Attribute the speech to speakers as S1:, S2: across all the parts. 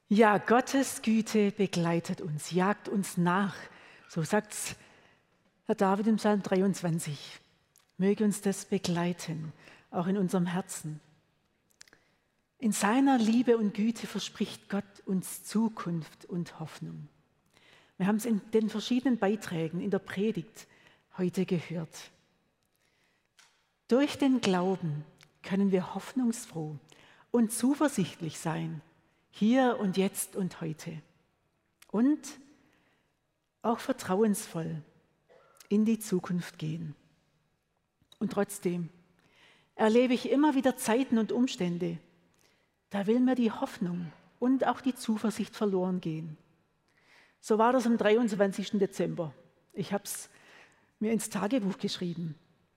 S1: Ja, Gottes Güte begleitet uns, jagt uns nach. So sagt Herr David im Psalm 23. Möge uns das begleiten, auch in unserem Herzen. In seiner Liebe und Güte verspricht Gott uns Zukunft und Hoffnung. Wir haben es in den verschiedenen Beiträgen in der Predigt heute gehört. Durch den Glauben können wir hoffnungsfroh und zuversichtlich sein, hier und jetzt und heute. Und auch vertrauensvoll in die Zukunft gehen. Und trotzdem erlebe ich immer wieder Zeiten und Umstände, da will mir die Hoffnung und auch die Zuversicht verloren gehen. So war das am 23. Dezember. Ich habe es mir ins Tagebuch geschrieben.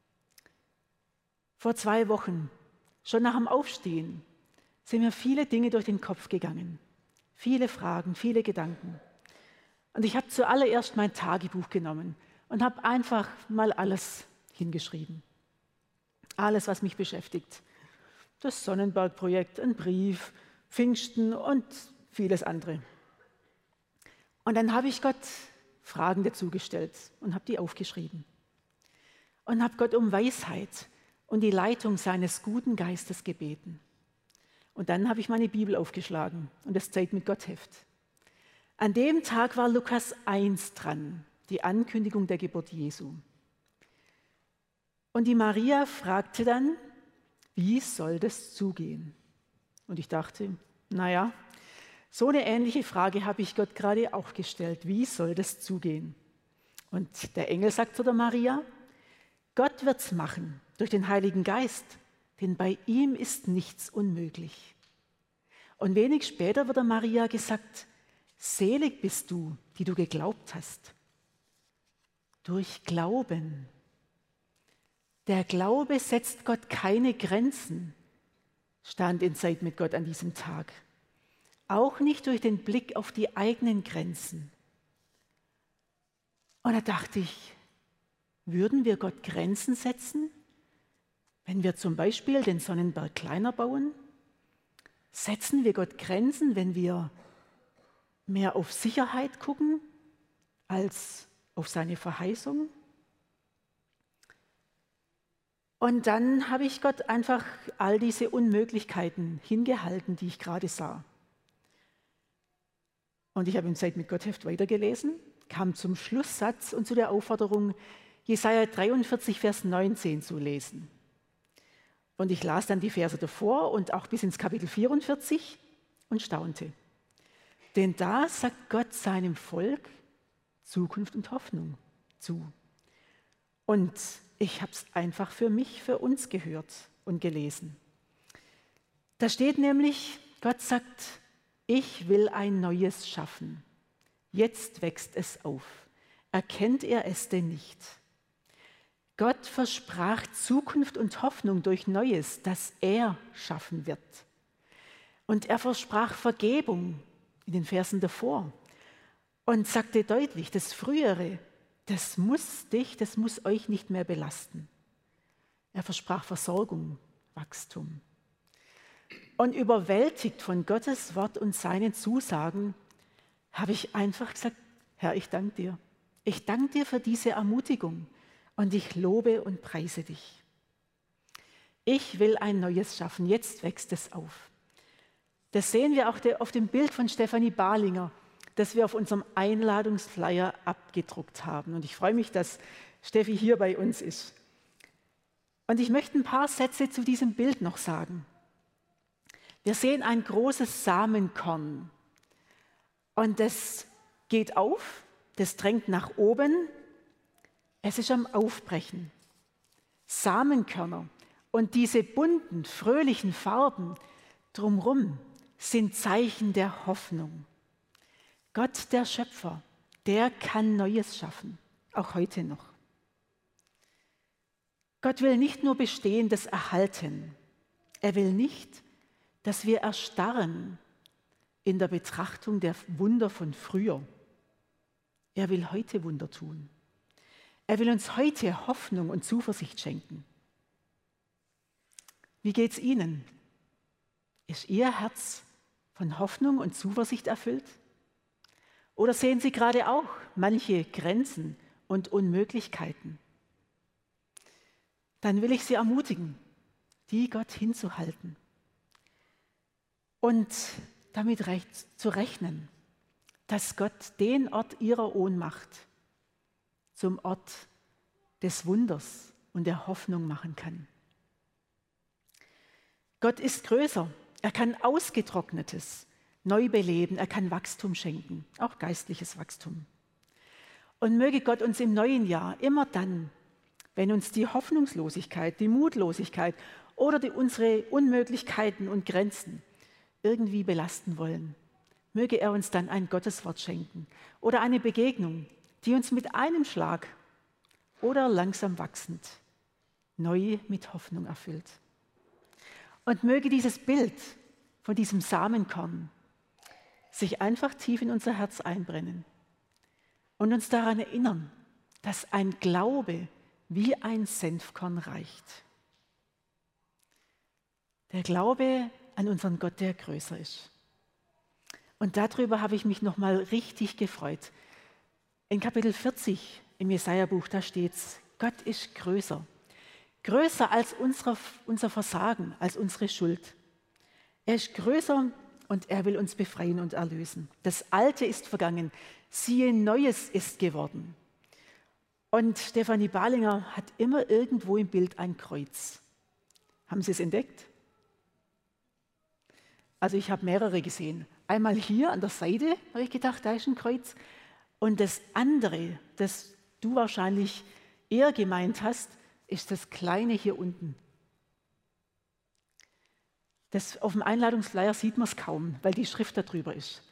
S1: Vor 2 Wochen, schon nach dem Aufstehen, sind mir viele Dinge durch den Kopf gegangen. Viele Fragen, viele Gedanken. Und ich habe zuallererst mein Tagebuch genommen und habe einfach mal alles hingeschrieben. Alles, was mich beschäftigt. Das Sonnenberg-Projekt, ein Brief, Pfingsten und vieles andere. Und dann habe ich Gott Fragen dazu gestellt und habe die aufgeschrieben. Und habe Gott um Weisheit und die Leitung seines guten Geistes gebeten. Und dann habe ich meine Bibel aufgeschlagen und das Zeit mit Gott Heft. An dem Tag war Lukas 1 dran, die Ankündigung der Geburt Jesu. Und die Maria fragte dann, wie soll das zugehen? Und ich dachte, naja, so eine ähnliche Frage habe ich Gott gerade auch gestellt. Wie soll das zugehen? Und der Engel sagt zu der Maria, Gott wird's machen durch den Heiligen Geist, denn bei ihm ist nichts unmöglich. Und wenig später wird der Maria gesagt, selig bist du, die du geglaubt hast. Durch Glauben. Der Glaube setzt Gott keine Grenzen, stand in Zeit mit Gott an diesem Tag. Auch nicht durch den Blick auf die eigenen Grenzen. Und da dachte ich, würden wir Gott Grenzen setzen, wenn wir zum Beispiel den Sonnenberg kleiner bauen? Setzen wir Gott Grenzen, wenn wir mehr auf Sicherheit gucken als auf seine Verheißung? Und dann habe ich Gott einfach all diese Unmöglichkeiten hingehalten, die ich gerade sah. Und ich habe im Zeit mit Gott Heft weitergelesen, kam zum Schlusssatz und zu der Aufforderung, Jesaja 43, Vers 19 zu lesen. Und ich las dann die Verse davor und auch bis ins Kapitel 44 und staunte. Denn da sagt Gott seinem Volk Zukunft und Hoffnung zu. Und ich habe es einfach für mich, für uns gehört und gelesen. Da steht nämlich, Gott sagt, ich will ein Neues schaffen. Jetzt wächst es auf. Erkennt er es denn nicht? Gott versprach Zukunft und Hoffnung durch Neues, das er schaffen wird. Und er versprach Vergebung in den Versen davor und sagte deutlich, das Frühere, das muss dich, das muss euch nicht mehr belasten. Er versprach Versorgung, Wachstum. Und überwältigt von Gottes Wort und seinen Zusagen, habe ich einfach gesagt, Herr, ich danke dir. Ich danke dir für diese Ermutigung und ich lobe und preise dich. Ich will ein Neues schaffen, jetzt wächst es auf. Das sehen wir auch auf dem Bild von Stefanie Balinger, das wir auf unserem Einladungsflyer abgedruckt haben. Und ich freue mich, dass Steffi hier bei uns ist. Und ich möchte ein paar Sätze zu diesem Bild noch sagen. Wir sehen ein großes Samenkorn und das geht auf, das drängt nach oben, es ist am Aufbrechen. Samenkörner und diese bunten, fröhlichen Farben drumherum sind Zeichen der Hoffnung. Gott, der Schöpfer, der kann Neues schaffen, auch heute noch. Gott will nicht nur Bestehendes erhalten, er will nicht, dass wir erstarren in der Betrachtung der Wunder von früher. Er will heute Wunder tun. Er will uns heute Hoffnung und Zuversicht schenken. Wie geht's Ihnen? Ist Ihr Herz von Hoffnung und Zuversicht erfüllt? Oder sehen Sie gerade auch manche Grenzen und Unmöglichkeiten? Dann will ich Sie ermutigen, die Gott hinzuhalten und damit zu rechnen, dass Gott den Ort Ihrer Ohnmacht zum Ort des Wunders und der Hoffnung machen kann. Gott ist größer. Er kann Ausgetrocknetes neu beleben. Er kann Wachstum schenken, auch geistliches Wachstum. Und möge Gott uns im neuen Jahr immer dann, wenn uns die Hoffnungslosigkeit, die Mutlosigkeit oder unsere Unmöglichkeiten und Grenzen irgendwie belasten wollen, möge er uns dann ein Gotteswort schenken oder eine Begegnung, die uns mit einem Schlag oder langsam wachsend neu mit Hoffnung erfüllt. Und möge dieses Bild von diesem Samenkorn sich einfach tief in unser Herz einbrennen und uns daran erinnern, dass ein Glaube wie ein Senfkorn reicht. Der Glaube an unseren Gott, der größer ist. Und darüber habe ich mich nochmal richtig gefreut. In Kapitel 40 im Jesaja-Buch, da steht es, Gott ist größer. Größer als unser Versagen, als unsere Schuld. Er ist größer und er will uns befreien und erlösen. Das Alte ist vergangen, siehe, Neues ist geworden. Und Stefanie Balinger hat immer irgendwo im Bild ein Kreuz. Haben Sie es entdeckt? Also ich habe mehrere gesehen. Einmal hier an der Seite, habe ich gedacht, da ist ein Kreuz. Und das andere, das du wahrscheinlich eher gemeint hast, ist das kleine hier unten. Das, auf dem Einladungsflyer sieht man es kaum, weil die Schrift darüber ist.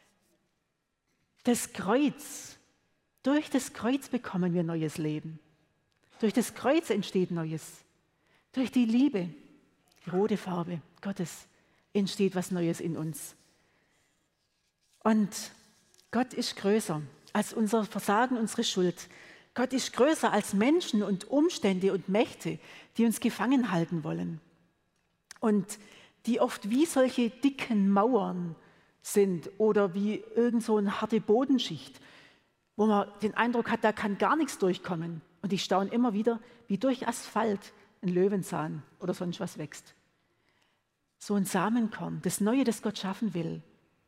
S1: Das Kreuz, durch das Kreuz bekommen wir neues Leben. Durch das Kreuz entsteht Neues. Durch die Liebe, die rote Farbe Gottes, entsteht was Neues in uns. Und Gott ist größer als unser Versagen, unsere Schuld. Gott ist größer als Menschen und Umstände und Mächte, die uns gefangen halten wollen. Und die oft wie solche dicken Mauern sind oder wie irgend so eine harte Bodenschicht, wo man den Eindruck hat, da kann gar nichts durchkommen. Und ich staune immer wieder, wie durch Asphalt ein Löwenzahn oder sonst was wächst. So ein Samenkorn, das Neue, das Gott schaffen will,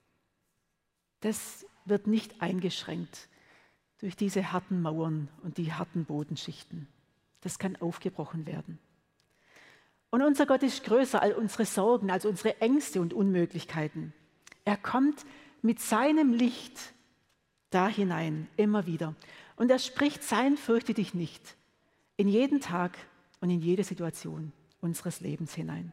S1: das wird nicht eingeschränkt durch diese harten Mauern und die harten Bodenschichten. Das kann aufgebrochen werden. Und unser Gott ist größer als unsere Sorgen, als unsere Ängste und Unmöglichkeiten. Er kommt mit seinem Licht da hinein, immer wieder. Und er spricht sein Fürchte dich nicht in jeden Tag und in jede Situation unseres Lebens hinein.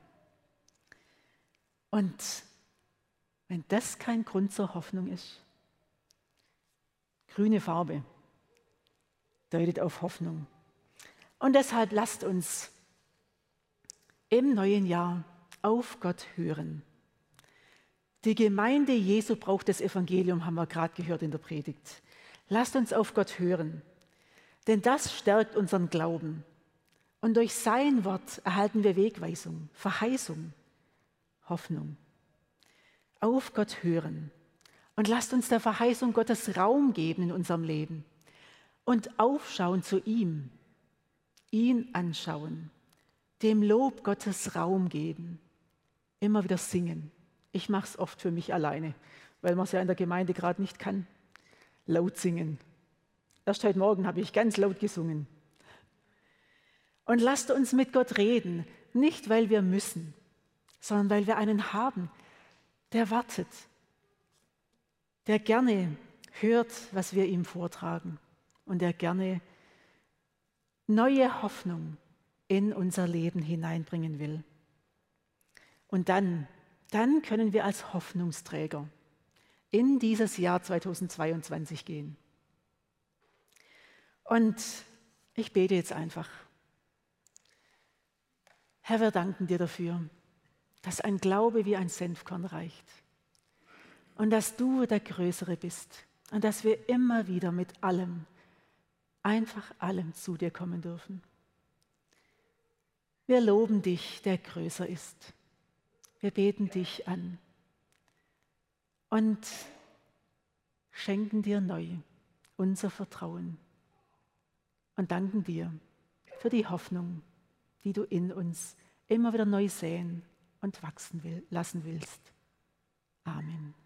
S1: Und wenn das kein Grund zur Hoffnung ist, grüne Farbe deutet auf Hoffnung. Und deshalb lasst uns im neuen Jahr auf Gott hören. Die Gemeinde Jesu braucht das Evangelium, haben wir gerade gehört in der Predigt. Lasst uns auf Gott hören, denn das stärkt unseren Glauben. Und durch sein Wort erhalten wir Wegweisung, Verheißung, Hoffnung. Auf Gott hören und lasst uns der Verheißung Gottes Raum geben in unserem Leben und aufschauen zu ihm, ihn anschauen, dem Lob Gottes Raum geben, immer wieder singen. Ich mache es oft für mich alleine, weil man es ja in der Gemeinde gerade nicht kann. Laut singen. Erst heute Morgen habe ich ganz laut gesungen. Und lasst uns mit Gott reden, nicht weil wir müssen, sondern weil wir einen haben, der wartet, der gerne hört, was wir ihm vortragen und der gerne neue Hoffnung in unser Leben hineinbringen will. Und dann können wir als Hoffnungsträger in dieses Jahr 2022 gehen. Und ich bete jetzt einfach. Herr, wir danken dir dafür, dass ein Glaube wie ein Senfkorn reicht und dass du der Größere bist und dass wir immer wieder mit allem, einfach allem zu dir kommen dürfen. Wir loben dich, der größer ist. Wir beten dich an und schenken dir neu unser Vertrauen und danken dir für die Hoffnung, die du in uns immer wieder neu säen und wachsen lassen willst. Amen.